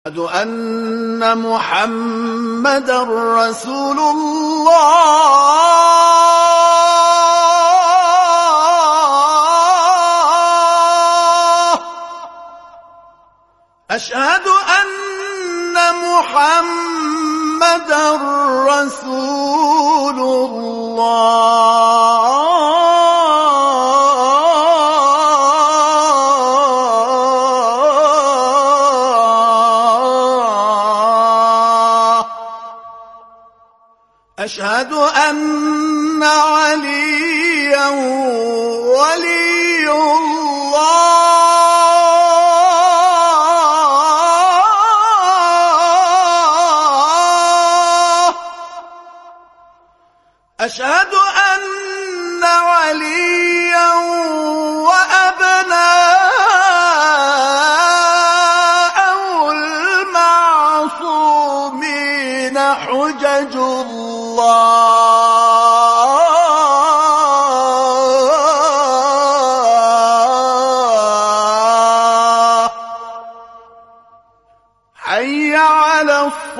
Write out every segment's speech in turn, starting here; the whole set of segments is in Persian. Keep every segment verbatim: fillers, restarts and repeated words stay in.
أشهد أن محمدًا رسول الله. أشهد أن محمدًا رسول الله. أشهد أن عليا ولي الله. أشهد أن عليا وأبناءه المعصومين حجج الله. حي على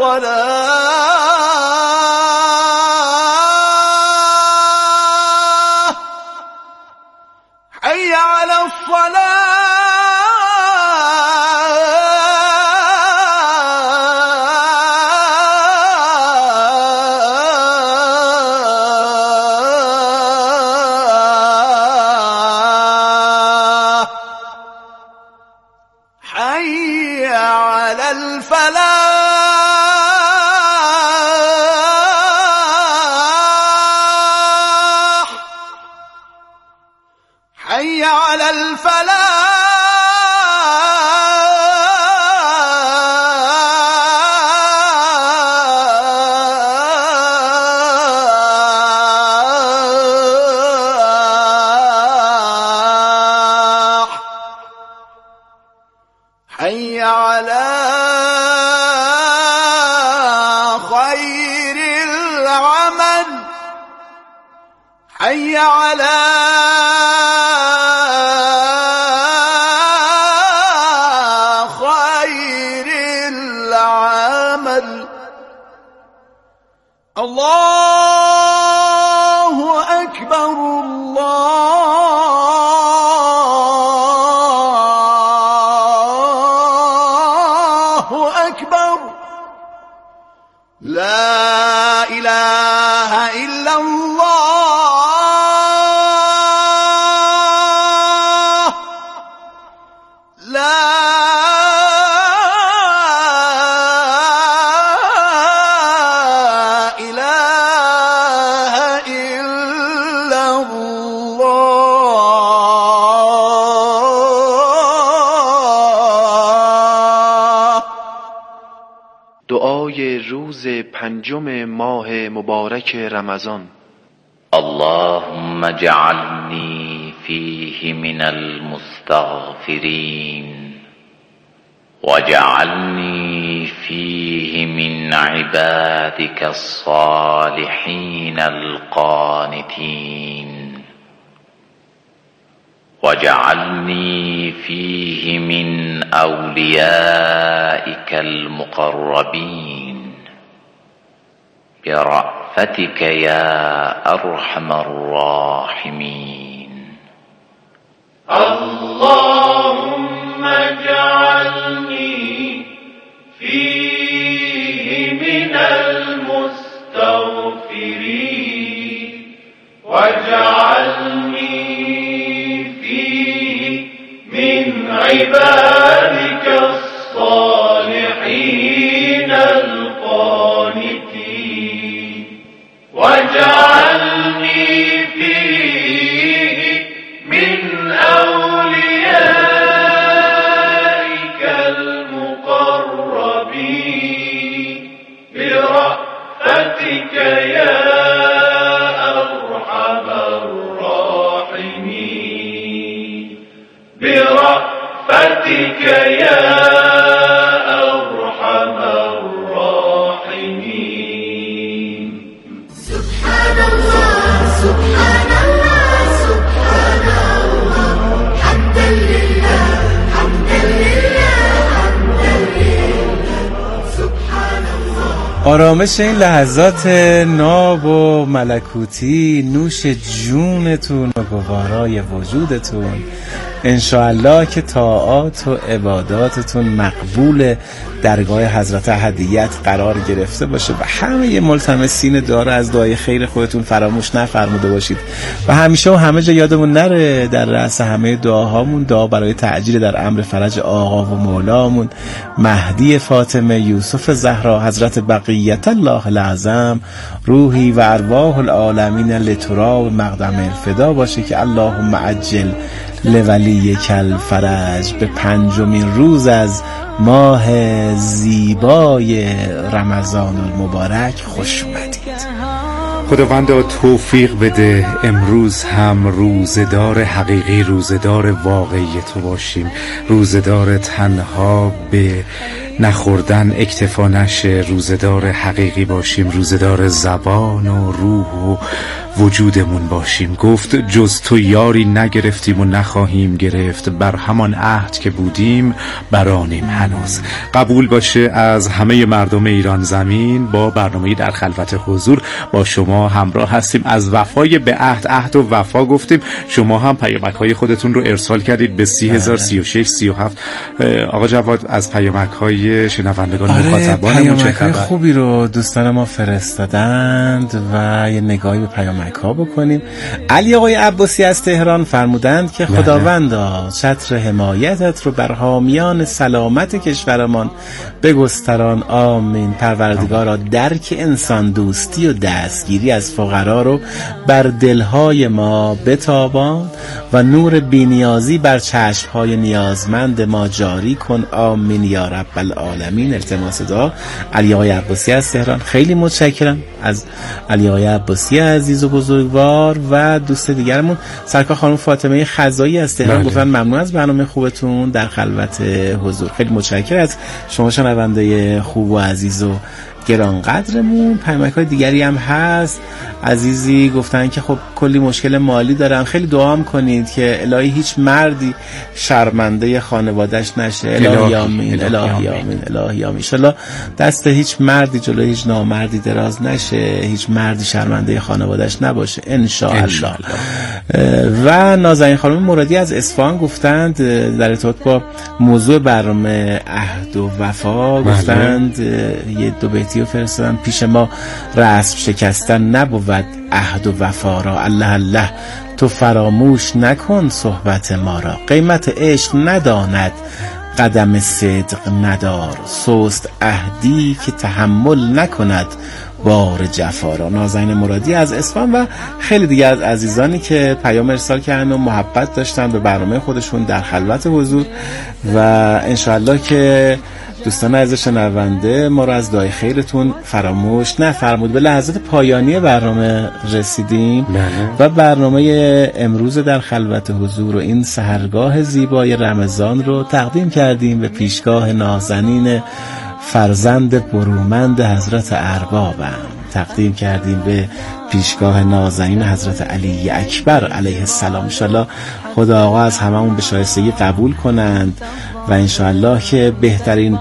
الصلاة. حي على الصلاة. حي على الفلاح. حي على الفلاح. حي على خير العمل. حي على خير العمل. الله أكبر. الله أكبر. لا إله إلا الله. لا إله إلا الله. دعای روز پنجم ماه مبارک رمضان. اللهم اجعلني فيه من المستغفرين واجعلني فيه من عبادك الصالحين القانتين واجعلني فيه من أوليائك المقربين برأفتك يا أرحم الراحمين. اللهم اجعلني فيه من المستغفرين واجعلني فيه من عبادك الصالحين القانتين واجعلني فيه من أوليائك المقربين برأفتك يا أرحم الراحمين. برأفتك يا أرحم الراحمين. سبحان الله. آرامش این لحظات ناب و ملکوتی، نوش جونتون و گوارای وجودتون، انشاءالله که طاعات و عباداتتون مقبول درگاه حضرت احدیت قرار گرفته باشه و همه ملتمسین دعا رو از دعای خیر خودتون فراموش نفرموده باشید و همیشه و همه جا یادمون نره در رأس همه دعاهامون دعا برای تعجیل در امر فرج آقا و مولامون مهدی فاطمه یوسف زهرا حضرت بقیت الله العظم روحی و ارواح العالمین لترا و مقدم الفدا باشه که اللهم عجل لولی کل فرج. به پنجمین روز از ماه زیبای رمضان المبارک خوش اومدید. خداوندا توفیق بده امروز هم روزدار حقیقی، روزدار واقعی تو باشیم، روزدار تنها به نخوردن اکتفا نشه، روزدار حقیقی باشیم، روزدار زبان و روح و وجودمون باشیم. گفت جز تو یاری نگرفتیم و نخواهیم گرفت، بر همان عهد که بودیم برانیم هنوز. قبول باشه از همه مردم ایران زمین. با برنامه در خلوت حضور با شما همراه هستیم. از وفای به عهد، عهد و وفا گفتیم. شما هم پیامک های خودتون رو ارسال کردید به سی هزار سی و شش سی و هفت. آقا جواد از پیامک های شنوندگان مخاطبانمون چه خبر؟ خوبی رو دوستان ما فرستادند و یه نگاهی به پیامک ها بکنیم. علی آقای عباسی از تهران فرمودند که خداوندا چتر حمایتت رو بر حامیان سلامت کشورمان بگستران، آمین. پروردگارا درک انسان دوستی و دستگیری از فقرا رو بر دلهای ما بتابان و نور بینیازی بر چشمهای نیازمند ما جاری کن، آمین یا رب العالمین. التماس دعا. علی آقای عباسی از تهران، خیلی متشکرم از علی آقای عباسی عزیز و بزرگوار. و دوست دیگرمون سرکار خانم فاطمه خزایی از تهران گفتن ممنون از برنامه خوبتون در خلوت حضور. خیلی متشکرم از شما شنونده خوب و عزیز و گرانقدرمون. پیامک‌های دیگری هم هست. عزیزی گفتن که خب کلی مشکل مالی دارن، خیلی دعا هم کنید که الهی هیچ مردی شرمنده خانواده‌اش نشه. الهی آمین، الهی آمین، الهی آمین. انشالله دست هیچ مردی جلوی هیچ نامردی دراز نشه، هیچ مردی شرمنده خانواده‌اش نباشه انشاءالله. و نازنین خانم مرادی از اصفهان گفتند در ارتباط با موضوع برنامه عهد و وفا گفتند یه دو بیتی رو فرستادن: پیش ما رسم شکستن نبود عهد و وفا را، الله الله تو فراموش نکن صحبت ما را، قیمت عشق نداند قدم صدق ندار، سست عهدی که تحمل نکند بار جفا را. نازنین مرادی از اصفهان و خیلی دیگه از عزیزانی که پیام ارسال کردن و محبت داشتن به برنامه خودشون در خلوت حضور. و انشاءالله که دوستان عزیز شنونده ما رو از دعای خیرتون فراموش نفرمود. به لحظات پایانی برنامه رسیدیم و برنامه امروز در خلوت حضور و این سحرگاه زیبای رمضان رو تقدیم کردیم به پیشگاه نازنین فرزند برومند حضرت اربابم، تقدیم کردیم به پیشگاه نازنین حضرت علی اکبر علیه السلام. انشالله خدا آقا از هممون به شایستگی قبول کنند و انشالله که بهترین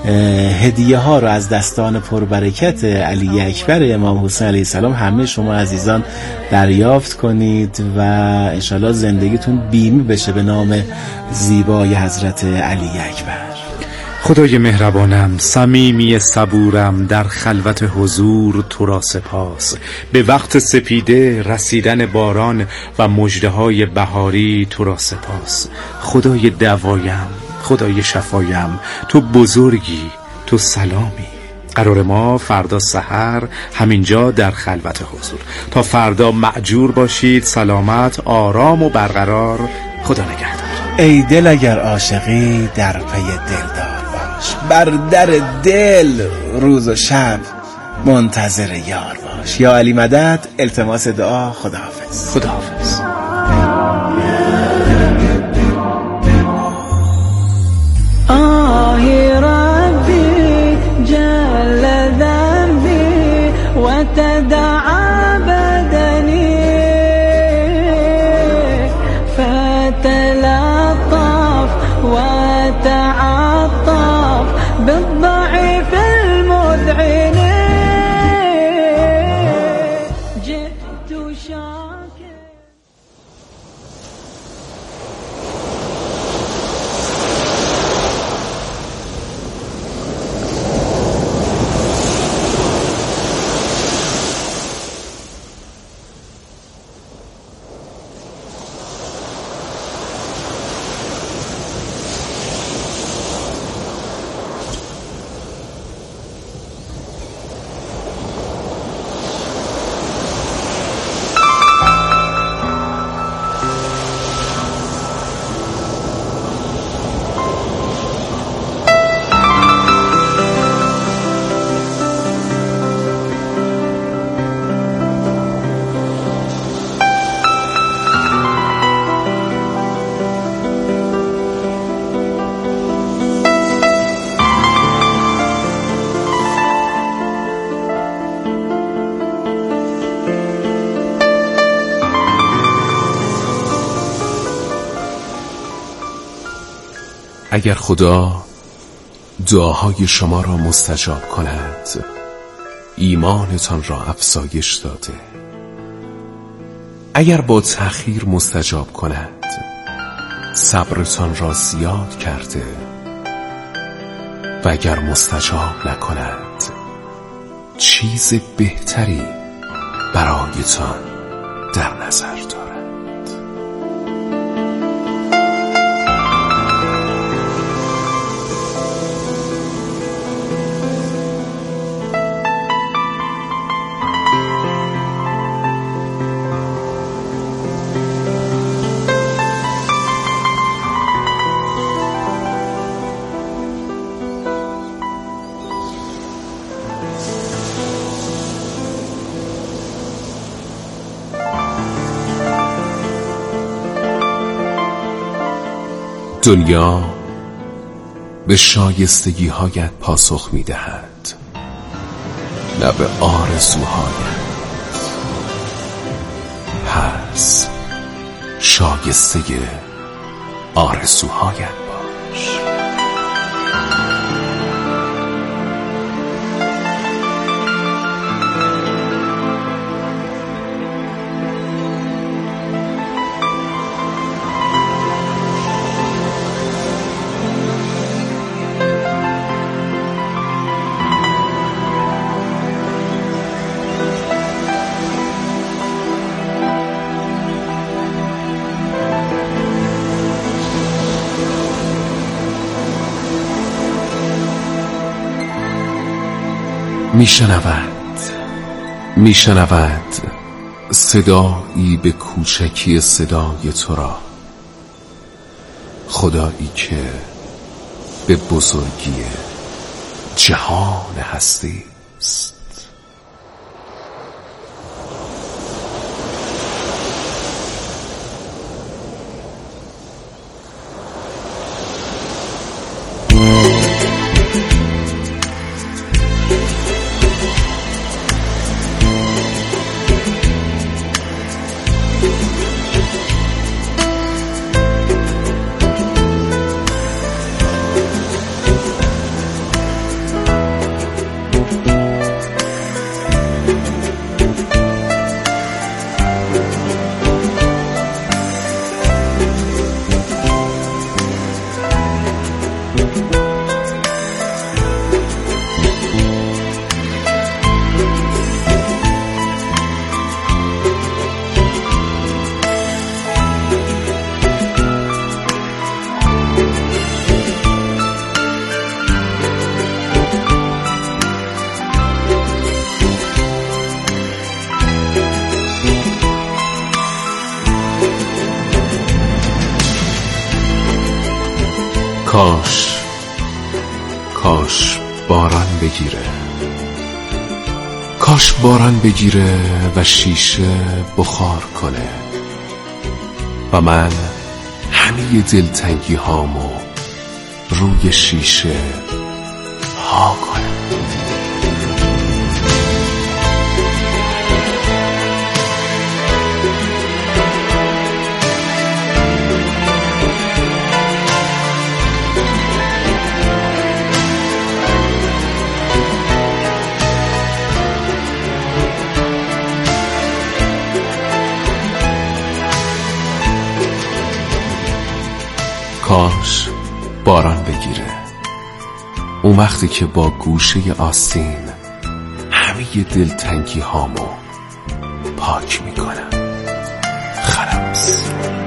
هدیه ها رو از دستان پربرکت علی اکبر امام حسین علیه السلام همه شما عزیزان دریافت کنید و انشالله زندگیتون بیمی بشه به نام زیبای حضرت علی اکبر. خدای مهربانم، صمیمی صبورم، در خلوت حضور تو را سپاس. به وقت سپیده رسیدن باران و مژده‌های بهاری تو را سپاس. خدای دوایم، خدای شفایم، تو بزرگی، تو سلامی. قرار ما فردا سحر همینجا در خلوت حضور. تا فردا مأجور باشید، سلامت، آرام و برقرار. خدا نگهدار. ای دل اگر عاشقی در پی دلدار باش، بر در دل روز و شب منتظر یار باش. یا علی مدد. التماس دعا. خداحافظ. خداحافظ. آه ربي جل ذنبي وتدعى بدني فتلطف وتعطف بالضعيف المذعن. اگر خدا دعاهای شما را مستجاب کند، ایمانتان را افزایش داده. اگر با تأخیر مستجاب کند، صبرتان را زیاد کرده. و اگر مستجاب نکند، چیز بهتری برایتان در نظر دارد. دنیا به شایستگی هایت پاسخ می دهد، نه به آرزوهایت. پس شایسته آرزوهایت باش. میشنود میشنود صدایی به کوچکی صدای تو را، خدایی که به بزرگی جهان هستی است. کاش کاش باران بگیره، کاش باران بگیره و شیشه بخار کنه و من همه دلتنگی هامو روی شیشه ها کنم. کاش باران بگیره، اون وقتی که با گوشه آستین همه دلتنگی هامو پاک میکنم. خلاص.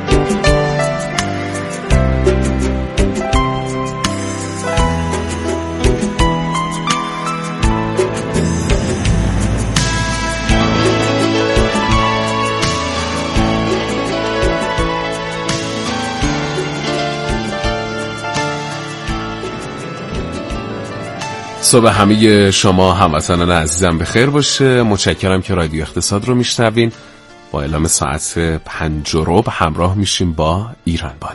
صبح همه شما هموطنان عزیزم بخیر باشه. متشکرم که رادیو اقتصاد رو میشنوین. با اعلام ساعت پنج و ربع همراه میشیم با ایران بانو.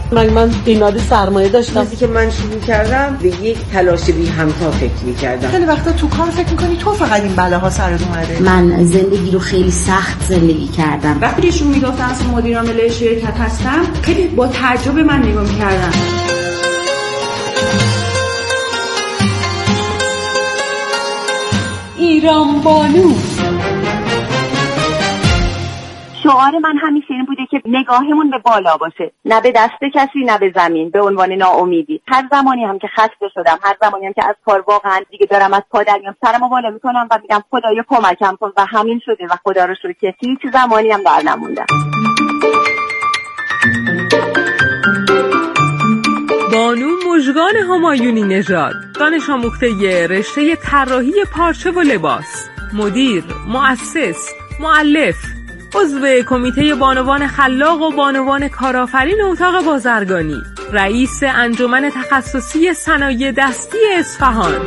من من بیماری سرمایه داشتم. وقتی که من شروع کردم به یک تلاش بی همتا فکر می‌کردم. خیلی وقتا تو کار فکر می‌کنی تو فقط این بلاها سرت اومده. من زندگی رو خیلی سخت زندگی کردم. وقتی ایشون میگفتن از مدیر عامل شرکت هستم، خیلی با تعجب من نگاه می‌کردن. ایران بانو. شعار من همیشه این بوده که نگاهمون به بالا باشه، نه به دست کسی نه به زمین، به عنوان ناامیدی. هر زمانی هم که خسته شدم، هر زمانی هم که از کار واقعا دیگه دارم از پا در میام، سرمو بالا میکنم و میگم خدایا کمکم کن و همین شده و خدا رو شکر که هیچ زمانی هم در نموندم. بانو مژگان همایونی نژاد، دانش آموخته رشته طراحی پارچه و لباس، مدیر، مؤسس، مؤلف، عضو کمیته بانوان خلاق و بانوان کارآفرین اتاق بازرگانی، رئیس انجمن تخصصی صنایع دستی اصفهان.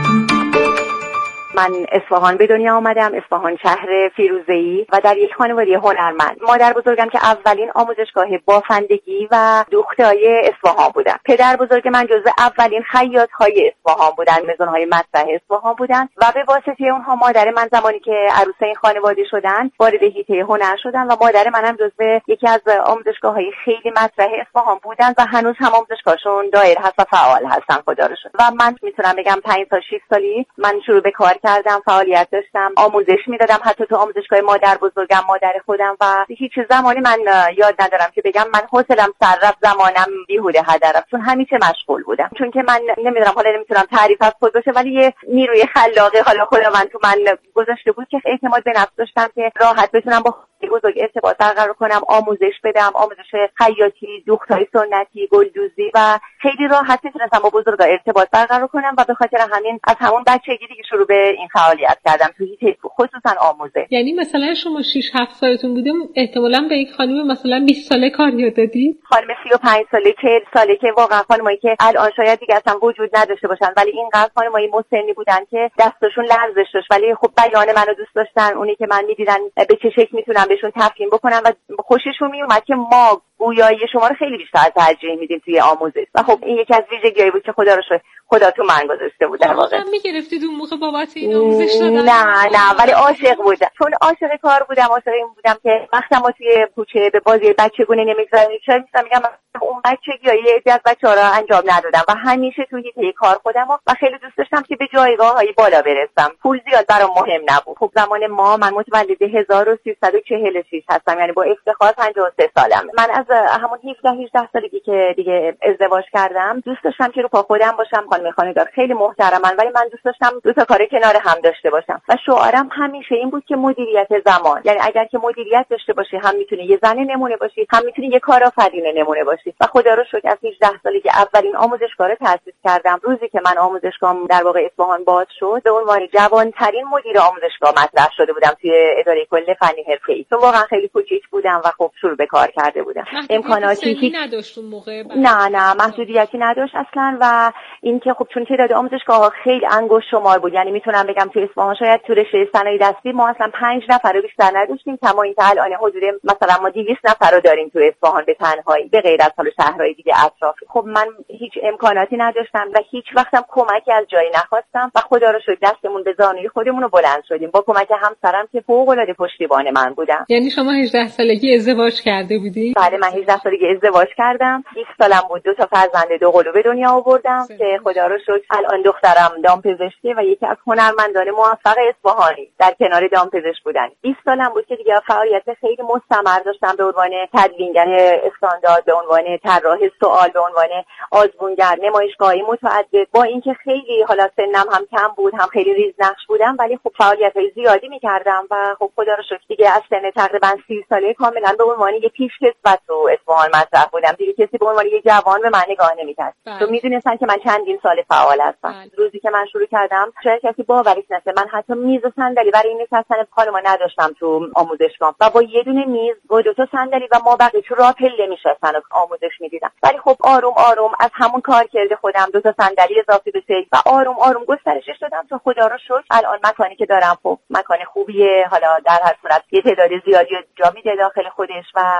من اصفهان به دنیا آمدم، اصفهان شهر فیروزه‌ای و در یک خانواده هنرمند. مادر بزرگم که اولین آموزشگاه بافندگی و دوخته‌های اصفهان بودن. پدر بزرگ من جزو اولین خیاط‌های اصفهان بودن، مزون‌های مطرح اصفهان بودن و به واسطه اونها مادر من زمانی که عروسه این خانواده شدن وارد حیطه هنر شدن و مادر منم جزو یکی از آموزشگاه‌های خیلی مطرح اصفهان بودن و هنوز هم آموزشگاهشون دایر هست و فعال هستن خدا رو شکر. و من میتونم بگم پنج تا شش سالی من شروع به کار کردم، فعالیت داشتم، آموزش میدادم حتی تو آموزشگاه مادر بزرگم، مادر خودم و هیچ زمانی من یاد ندارم که بگم من حوصله‌ام سر رفت، زمانم بیهوده هدر رفت، چون همیشه مشغول بودم. چون که من نمیدونم، حالا نمیتونم تعریف از خود باشه، ولی یه نیروی خلاقه حالا خداوند تو من گذاشته بود که اعتماد به نفس داشتم که راحت بتونم با بزرگ ارتباط برقرار کنم، آموزش بدم، آموزش خیاطی، دوختای سنتی، گلدوزی و خیلی راحت میتونستم با بزرگا ارتباط برقرار کنم و به خاطر همین از همون بچگی دیگه شروع به این فعالیت کردم تو هیچ خصوصا آموزش. یعنی مثلا شما شش هفت سالتون بوده احتمالاً به یک خانم مثلا بیست ساله کار یاد دادید؟ خانم سی و پنج ساله، چهل ساله که واقعا خانمایی که الان شاید دیگه اصلا وجود نداشته باشن، ولی اینقدر خانمای مسنی بودن که دستشون لرزش داشت، ولی خب بیان منو دوست داشتن. اونی که من میدیدن به چه شکل میتونم بهشون تفهیم بکنم و خوششون میومد که ما گویایی شما رو خیلی بیشتر ترجیح میدیم توی آموزش و خب این یکی از ویژگی‌هایی بود که خدا رو شکر خدا تو من گذاشته بود. در واقع هم میگرفتید اون موقع بابت این آموزش دادن؟ نه نه، ولی عاشق بودم، چون عاشق کار بودم، عاشق این بودم که وقتمو توی کوچه به بازی بچگونه نمیگذارم. چرا میگم میگم اون بچگی یه عده از بچه‌ها رو انجام ندادم و همیشه توی حیطه کار خودم و خیلی دوست داشتم که به جایگاه‌های بالا برسم. پول زیاد برام مهم نبود. خب زمان ما من متولد هزار و سیصد و چهل و شش هستم، یعنی با افتخار پنجاه و سه سالمه. من از همون هفده هجده سالگی که دیگه ازدواج کردم دوست داشتم که رو پا خودم باشم. خانم خانه‌دار خیلی محترمن، ولی من دوست داشتم دو تا کار کنار هم داشته باشم و شعارم همیشه این بود که مدیریت زمان، یعنی اگر که مدیریت داشته باشی هم میتونی یه زن نمونه باشی، هم میتونی یه کارآفرین نمونه باشی. و خدا رو شکر از هجده سالگی اولین آموزشگاه رو تأسیس کردم. روزی که من آموزشگاهم در واقع اصفهان باز شد، به عنوان جوان‌ترین مدیر آموزشگاه مطرح شده بودم توی اداره کل فنی حرفه‌ای. چون واقعا خیلی کوچیک بودم و خب شروع به کار کرده بودم. امکاناتی نداشت اون موقع؟ نه نه، محدودیتی نداشت اصلا. و اینکه خب چون تعداد آموزشگاه‌ها خیلی انگشت شمار بود، یعنی میتونم بگم توی اصفهان شاید تو رشته صنایع دستی ما اصلا پنج نفر رو بیشتر نداشتیم، کما اینکه الان حدود مثلا ما دویست نفر رو داریم تو اصفهان به تنهایی، به غیر از حال شهرهای دیگه اطراف. خب من هیچ امکاناتی نداشتم و هیچ وقتم کمکی از جایی نخواستم و خدا رو شکر دستمون به زانوی خودمون رو بلند شدیم با کمک همسرم که فوق‌العاده پشتیبان من بودن. یعنی شما هجده سالگی ازدواج کرده بودی؟ بله، من هجده سالگی ازدواج کردم. بیست سالم بود دو تا فرزند دو قلو به دنیا آوردم که خدا رو شکر الان دخترم دامپزشکی و یکی از هنرمندان موفق اصفهانی در کنار دامپزشک بودن. بیست سالم بود که دیگه فعالیت خیلی مستمر داشتم به عنوان تدوینگر استاندارد، به عنوان طراح سوال، به عنوان آزمونگر، نمایشگاهی متعدد. با اینکه خیلی حالا سنم هم کم بود، هم خیلی ریزنقش بودم، ولی خب فعالیت‌های زیادی می‌کردم و خب خدا رو شکر دیگه از سن تقریبا سی ساله کاملا به عنوان یه پیشکسوت رو اصفهان مطرح بودم. دیگه کسی به عنوان یه جوان به من نگاه نمی‌کرد. تو می‌دونستن که من چندین سال فعال هستم. بله. روزی که من شروع کردم شاید کسی باورش نشه، من حتی میز و صندلی برای نشستن خانم‌ها نداشتم تو آموزشگاه و با یه دونه میز با دو تا صندلی و ما بقیه تو راه پله می‌شستن و آموزش می‌دیدم. ولی خب آروم آروم از همون کارکرد خودم دو تا صندلی اضافه بشه و آروم آروم گسترشش دادم تا خدا رو شکر الان مکانی که دارم خب مکان خوبیه. حالا در هر صورت یه تعداد زیادی جا میده داخل خودش و خب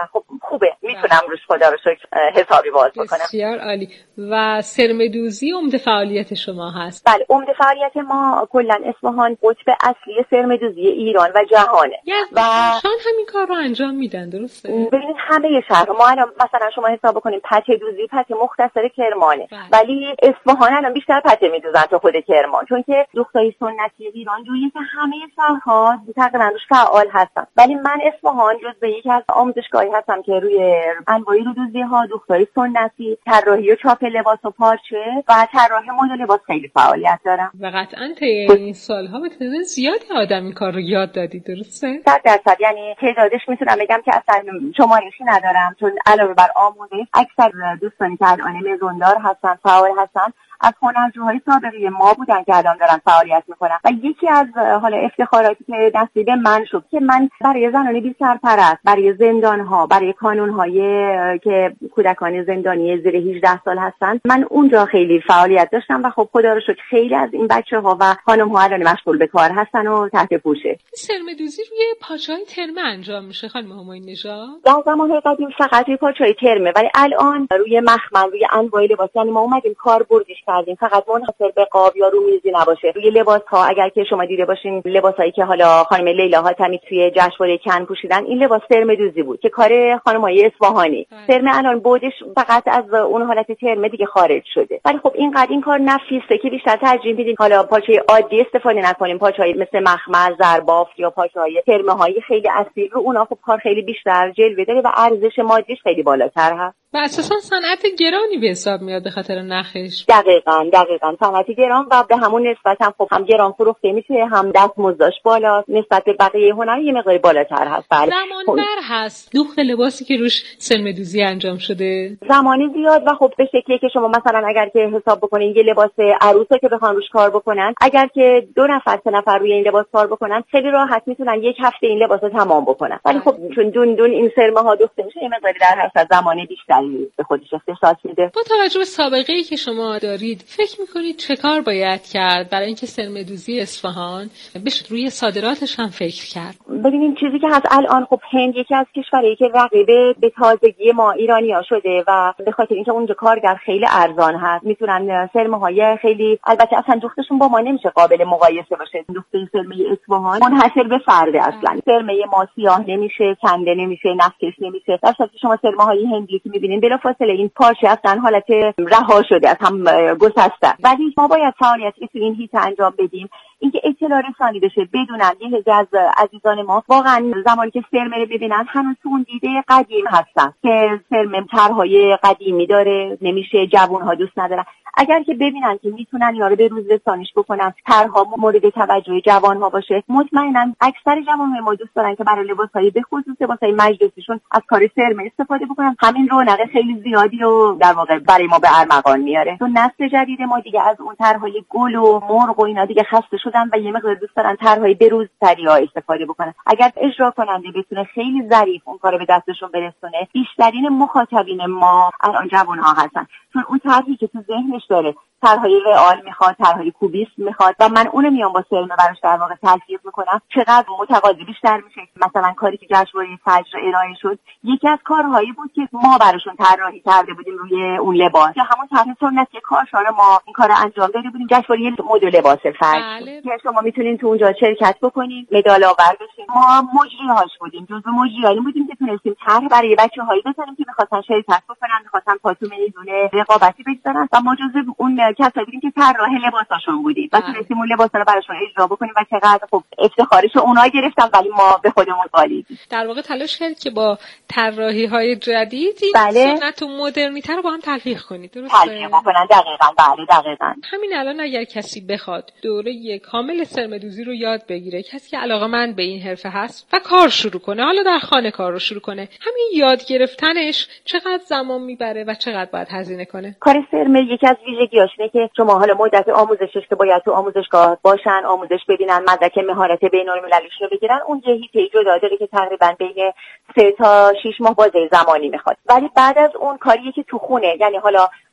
خوبه، میتونم روش خدا رو شکر حسابی باز بکنم. بسیار عالی. و سرمدوزی عمده فعالیت شما هست؟ بله، عمده فعالیت ما کلا اصفهان قطب اصلی سرمدوزی ایران و جهانه و شان همین کار رو انجام میدن، درسته؟ ببینید همه شهر ما الان مثلا شما حساب بکنید پته دوزی پته مختصر کرمانه، بله. ولی اصفهان الان بیشتر پته میدوزن تا خود کرمان، چون که دوختای سنتی ایران جویی که همه شهرها تقریبا روش فعال هستن. ولی من اصفهان جزو یکی از آموزشگاهی هستم که روی انواع رودوزی ها، دوختای سنتی، طراحی و چاپ لباس و پارچه و طراحی مد لباس خیلی فعالیت دارم. و قطعاً طی این سالها به تعداد زیادی آدم این کار رو یاد دادی، درسته؟ صد درصد. یعنی تعدادش میتونم بگم که اصلا شمارشی ندارم، چون علاوه بر آموزش اکثر دوستانی که الان مزوندار هستن، فعال هستن، از هنرجوهای سابقه ما بودن که الان دارن فعالیت میکنن. و یکی از حالا افتخاراتی که نصیب من شد که من برای زنان بی سرپرست، برای زندانها، برای کانونهای که کودکان زندانی زیر هجده سال هستن، من اونجا خیلی فعالیت داشتم و خب خدا رو شکر خیلی از این بچه‌ها و خانم‌ها الان مشغول به کار هستن و تحت پوشه. سرمدوزی روی پارچه‌های ترمه انجام میشه خانم همایون نژاد؟ در زمان قدیم فقط روی پارچه‌های ترمه، ولی الان روی مخمل، روی انواع لباس، یعنی ما اومدیم کاربردیش کردیم، فقط منحصر به قاب یا رومیزی نباشه. روی لباس ها اگر که شما دیده باشین لباسایی که حالا خانم لیلا حاتمی توی جشنواره کن پوشیدن، این لباس سرمدوزی بود که کار خانمای اصفهانی. ترمه الان بودش فقط از اون حالت ترمه دیگه خارج شده، ولی خب اینقدر این کار نفیسه که بیشتر ترجیح میدیم حالا پارچه عادی استفاده نکنیم، پارچه‌ای مثل مخمل، زربافت یا پارچه‌های ترمه‌های خیلی اصیل رو اونا خب کار خیلی بیشتر جلوه داره و ارزش مادیش خیلی بالاتر هست. و اساساً صنعت گرانی به حساب میاد به خاطر نخش. دقیقاً دقیقاً صنعت گران و به همون نسبت هم خب هم گران فروخته میشه، هم دستمزدش بالا، نسبت به بقیه هنر یه مقدار بالاتر هست. زمان بر هست دوخت لباسی که روش سرمدوزی انجام شده زمانی زیاد و خب به شکلی که شما مثلا اگر که حساب بکنین یه لباس عروسه که بخوان روش کار بکنن، اگر که دو نفر سه نفر روی این لباس کار بکنن خیلی راحت میتونن یک هفته این لباس رو تمام بکنن، ولی خب چون دون دون این سرمه ها دوخته میشه یه مقدار در هر از زمان بیشتری به خودش اختصاص میده. با توجه به سابقه‌ای که شما دارید فکر میکنید چه کار باید کرد برای اینکه سرمدوزی اصفهان بشه روی صادراتش هم فکر کرد؟ ببینیم چیزی که هست الان خب هند یکی از کشورهایی که رقیب به تازگی ما ایرانی‌ها شده و به خاطر اینکه اونجا کارگر خیلی ارزان هست میتونن سرمه‌های خیلی، البته اصلا دوختشون با ما نمیشه قابل مقایسه باشه. دوخت سرمه اصفهان منحصر به فرده، اصلا سرمه ما سیاه نمیشه، کنده نمیشه، نفکش نمیشه. در صورتی شما سرمه‌های هندی که می‌بینین بلافاصله این پارچه اصلا حالت رها شده از هم گسسته، ولی ما باید فعالیتی تو این هیت انجام بدیم اینکه اطلاع رسانی بشه، بدونن یه عده از عزیزان ما واقعا زمانی که سرمه رو ببینن هنوز تو اون دیده قدیم هستن که سرمه طرح‌های قدیمی داره، نمیشه، جوان‌ها دوست ندارن. اگر که ببینن که میتونن یارو به روز رسانیش بکنن، طرح‌ها مورد توجه جوان‌ها باشه، مطمئنا اکثر جوان‌های ما دوست دارن که برای لباس‌های به خصوص لباس‌های مجلسیشون از کار سرمه استفاده بکنن. همین رونق خیلی زیادی رو در واقع برای ما به ارمغان میاره. تو نسل جدید ما دیگه از اون طرح‌های گل و مرغ و اینا دیگه خسته شدن و یه مقدار دوست دارن طرح‌های بروزتری‌ها استفاده بکنن. اگر اجرا کننده بتونه خیلی ظریف اون کارو به دستشون برسونه، بیشترین مخاطبین ما الان جوان‌ها هستن، چون اون طرحی که تو ذهنش داره طرح‌های رئال میخواد، طرح‌های کوبیست میخواد و من اونو میام با سرمه براش در واقع تلفیق میکنم. چقدر متقاضی بیشتر میشه. مثلا کاری که جشنواره فجر ارائه شد یکی از کارهایی بود که ما براشون طراحی کرده بودیم روی اون لباس، که همون طرح سنتی کارشار ما این کارو انجام داده بودیم. جشنواره مد لباس فجر که شما میتونین تو اونجا شرکت بکنین، مدال آور بشین. ما مجریهاش بودیم، جزو مجریایی بودیم که تونستیم طرح برای بچه‌هایی بزنیم که می‌خواستن شرکت بکنن، می‌خواستن پاتوم میدونه رقابتی بگذارن و ما جزو اون کسایی بودیم که طراح لباساشون بودیم و تونستیم اون لباسا رو براشون اجرا بکنیم و چقدر خب افتخارش اونها گرفتن ولی ما به خودمون قالیدیم. در واقع تلاش کردید که با طراحی‌های جدید این بله. سنت و مدرنیته رو با هم تلفیق کنید، درسته؟ تلفیق بکنن. دقیقاً بله دقیقاً. همین الان اگر کسی بخواد دوره کامل سرمدوزی رو یاد بگیره، کسی که علاقه‌مند به این حرفه هست و کار شروع کنه، حالا در خانه کار رو شروع کنه، همین یاد گرفتنش چقدر زمان میبره و چقدر باید هزینه کنه؟ کار سرمه یکی از ویژگیاش اینه که شما حالا مدت آموزشش که باید تو آموزشگاه باشن، آموزش ببینن، مدرک مهارت بین‌المللیش رو بگیرن، اون یه هیته جدا داره که تقریبا بین سه تا شش ماه بازه زمانی میخواد. ولی بعد از اون کاریه که تو خونه، یعنی حالا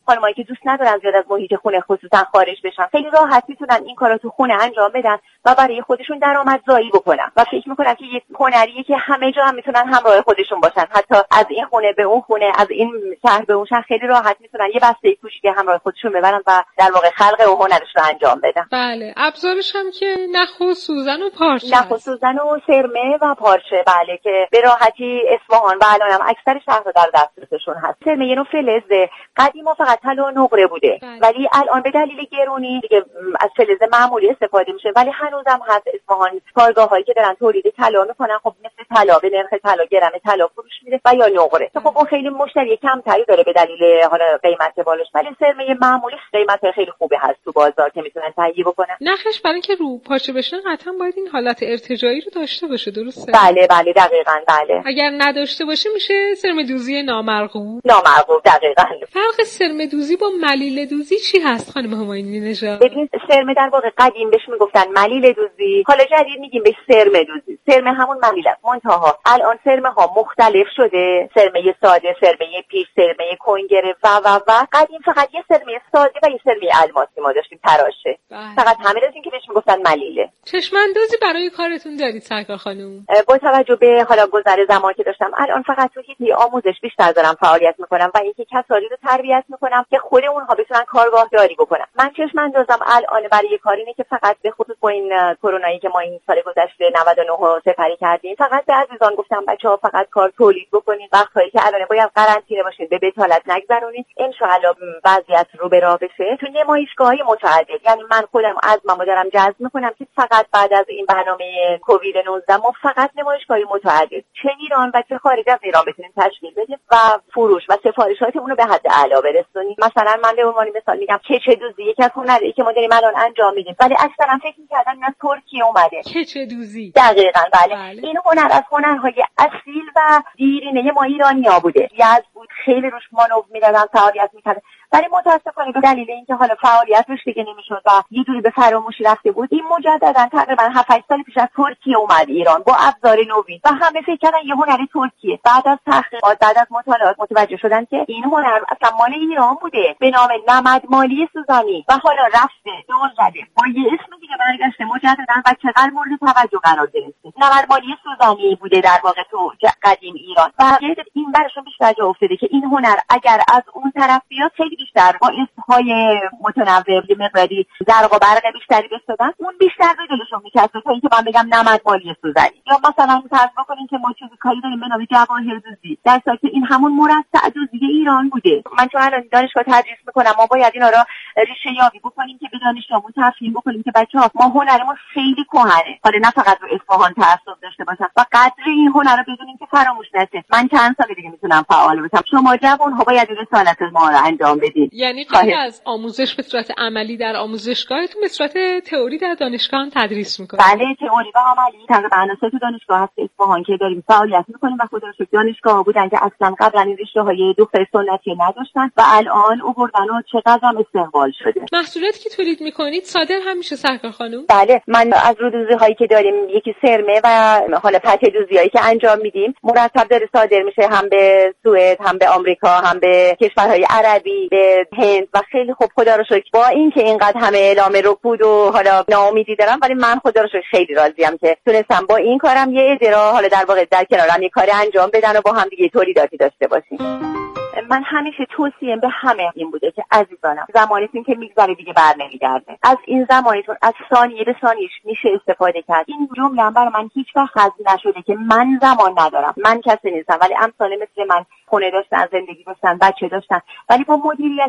خانمایی که دوست ندارن زیاد از محیط خونه خصوصا خارج بشن خیلی راحت میتونن این کارا تو خونه انجام بدن و برای خودشون درآمدزایی بکنن و فکر میکنم که یک هنریه که همه جا هم میتونن همراه خودشون باشن، حتی از این خونه به اون خونه، از این شهر به اون شهر خیلی راحت میتونن یه بسته کوچیک همراه خودشون ببرن و در واقع خلق و هنرش رو انجام بدن. بله، ابزارش هم که نخ و سوزن و پارچه، نخ و سوزن و سرمه و پارچه، بله، که به راحتی اصفهان و الان هم اکثر شهرها در دسترسشون هست. سرمه یه نوع فلزه، قدیما فقط طلا و نقره بوده، بله. ولی الان به دلیل گرونی دیگه از فلز معمولی استفاده میشه، ولی هنوزم هست اصفهان کارگاهایی که دارن تولید طلا میکنن. خب مثل طلا به نرخ طلا گرم طلا فروش میره و یا نقره. خب اون خیلی مشتری کمتری داره به دلیل حالا قیمت بالاش، ولی سرمه معمولی قیمت خیلی خوبی هست تو بازار که میتونن تهیه بکنن. نخش برای اینکه رو پارچه بشن قطعا باید این حالت ارتجاعی رو داشته باشه، درسته؟ بله بله دقیقاً بله. اگر نداشته باشه میشه سرمه دوزی نامرغوب. نامرغوب دقیقاً. فرق سرمه دوزی با ملیل دوزی چی هست خانم همایونی نژاد؟ ببین سرمه در واقع قدیم بهش میگفتن ملیل دوزی، حالا جدید میگیم بهش سرمه دوزی. سرمه همون ملیل است، منتها الان سرمه ها مختلف شده، سرمه ساده، سرمه پیش، سرمه کنگره و و و. قدیم فقط یه سرمه ساده و یه سرمه الماسی ما داشتیم تراشه، فقط همه داشتیم که بهش میگفتن ملیله. چشم‌اندازی برای کارتون دارید سرکار خانم؟ با توجه به حالا گذر زمان که داشتم، الان فقط تو حیطه آموزش بیشتر دارم فعالیت میکنم و اینکه کسانی رو تربیت میکنم که خود اونها بتونن کارگاه داری بکنن. من چشم‌اندازم الان برای یه کاری اینه که فقط به خصوص با این کرونایی که ما این سال گذشته نود و نه سپری کردیم، فقط به عزیزان گفتم بچه‌ها فقط کار تولید بکنید، وقتایی که الان باید قرنطینه باشید به بتالت نگذرونید، ان شاءالله وضعیت رو به راه بشه. تو نمایشگاه‌های متعدد، یعنی من خودم عزممو دارم جذب میکنم که فقط بعد از این برنامه کووید نوزده ما فقط نمایشگاه‌های متعدد چه ایران و چه خارج از ایران بتونیم تشکیل بدیم و فروش و سفارشاتمون رو به حد اعلا برسونیم. مثلا من به عنوان مثال میگم کچه دوزی یکی از هنرهایی که ما داریم الان انجام میدیم، ولی اکثرا فکر می‌کردن از ترکیه اومده. کچه دوزی دقیقاً بله. بله. این هنر از هنرهای اصیل و دیرینه ما ایرانی‌ها بوده. یزد بود، خیلی روش مانور می‌دادن، فعالیت می‌کردن، ولی متأسفانه به دلیل اینکه حالا فعالیت روش دیگه نمی‌شد و یه جوری به فراموشی رفته بود، این مجدداً تقریباً هفت هشت سال پیش از ترکیه اومد ایران با ابزار نوین و همه فکر کردن یه هنر ترکیه. بعد از تحقیقات، بعد از مطالعات متوجه شدن که این هنر اصلا مال ایران بوده به نام نمدمالی سوزانی و حالا رفته دور زده با یه اسم دیگه برگشته مجدداً و چقدر مورد توجه قرار گرفته. نمدمالی سوزانی بوده در واقع تو قدیم ایران و این براشون بیشتر جا افتاده که این هنر اگر از اون طرف بیاد خیلی بیشتر با اسمهای متنوع یه مقداری زرق و برق بیشتری بسازن، اون بیشتر به دلشون میکسه تا اینکه من بگم نمدمالی سوزنی. یا مثلا فرض بکنین که ما چیزی کاری داریم به نام جواهر دوزی، در حالی که این همون مرصع دوزی ایران بوده. من چون الان دانشگاه تدریس میکنم، ما باید اینا رو ریشه یابی بکنیم که به دانشجوامون تفهیم بکنیم که بچه‌ها ما هنرمون خیلی کهنه، حالا نه فقط رو اصفهان تعصب داشته باشن و قدر این هنر رو بدونیم که فراموش نشه. من چند سال دیگه میتونم فعال باشم، شما جوان‌ها باید رسالت ما رو انجام بدید. یعنی غیر از آموزش به صورت عملی در آموزشگاهتون به صورت تئوری در دانشگاه هم تدریس میکنید؟ بله، تئوری و عملی تقریبا سه تا دانشگاه هست اصفهان که داریم فعالیت میکنیم و خدا رو شکر دانشگاه بودن که اصلا قبلا این رشته‌های دکتر سنتی نداشتن و الان آوردن و چقدر هم استقبال شده. محصولاتی که تولید میکنید صادر هم میشه سرکار خانم؟ بله، من از رودوزی هایی که داریم، یکی سرمه و حالا پته دوزی هایی که انجام میدیم مرتب داره صادر میشه، هم به سوئد، هم به آمریکا، هم به کشورهای عربی، به هند و خیلی خوب خدا رو شکر. با اینکه اینقدر همه اعلام رکود و حالا ناامیدی دارم، ولی من خدا رو شکر خیلی راضیم که تونستم با این کارم یه اجرا حالا در واقع در کنارم یه کاری انجام بدن و با هم دیگه تولیداتی داشته باشیم. من همیشه توصیه‌ام به همه این بوده که عزیزانم زمانیتون که میگذره دیگه بر نمیگرده، از این زمانیتون از ثانیه به ثانیه‌اش میشه استفاده کرد. این جمله هم برای من هیچ وقت خزی نشده که من زمان ندارم، من کسی نیستم، ولی امثال مثل من خونه داشتن، زندگی داشتن، بچه داشتن، ولی با مدیریت